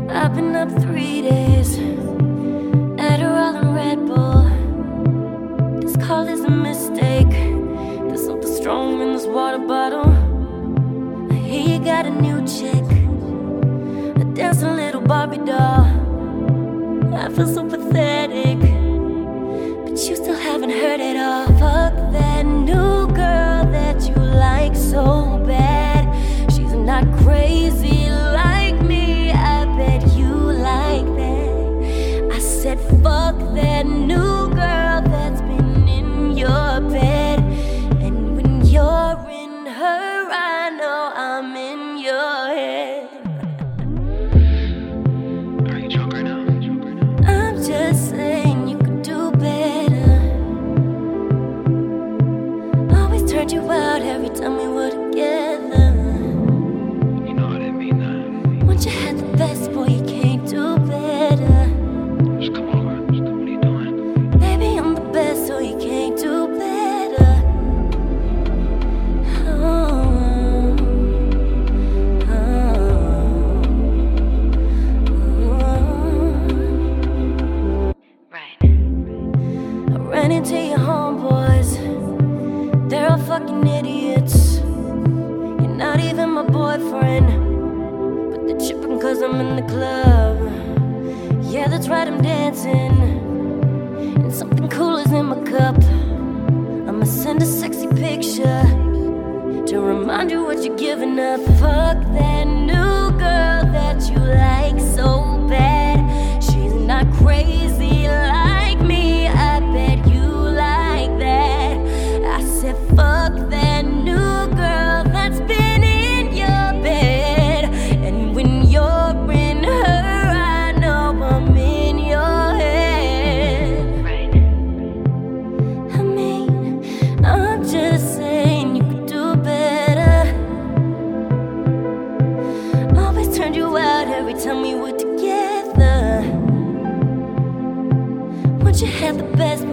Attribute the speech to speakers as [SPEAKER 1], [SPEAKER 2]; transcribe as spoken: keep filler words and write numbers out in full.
[SPEAKER 1] I've been up three days, Adderall and Red Bull. This call is a mistake. There's something strong in this water bottle. I hear you got a new chick, a dancing little Barbie doll. I feel so pathetic, but you still haven't heard it all. Fuck that new girl that you like so bad. She's not crazy like me, I bet you like that. I said fuck that new girl that's been in your bed. And when you're in her, I know I'm in your head.
[SPEAKER 2] Are you drunk right now?
[SPEAKER 1] I'm just saying you could do better. Always turned you out every time we were together.
[SPEAKER 2] You know I didn't mean that.
[SPEAKER 1] Once you had the best, boy, you can't do better.
[SPEAKER 2] Just come over. Just, what are you doing?
[SPEAKER 1] Baby, I'm the best, so you can't do better. Oh, oh, oh.
[SPEAKER 3] Right.
[SPEAKER 1] I ran into your homeboys. They're all fucking idiots. You're not even my boyfriend, but they're tripping cause I'm in the club. Yeah, that's right, I'm dancing, and something cool is in my cup. I'ma send a sexy picture to remind you what you're giving up. Fuck that new girl that you like so bad. She's not crazy like me, I bet you like that. I said fuck that new girl that's been in your bed. And when you're in her, I know I'm in your head.
[SPEAKER 3] Right.
[SPEAKER 1] I mean, I'm just saying you could do better. Always turned you out every time we were together. Once you had the best,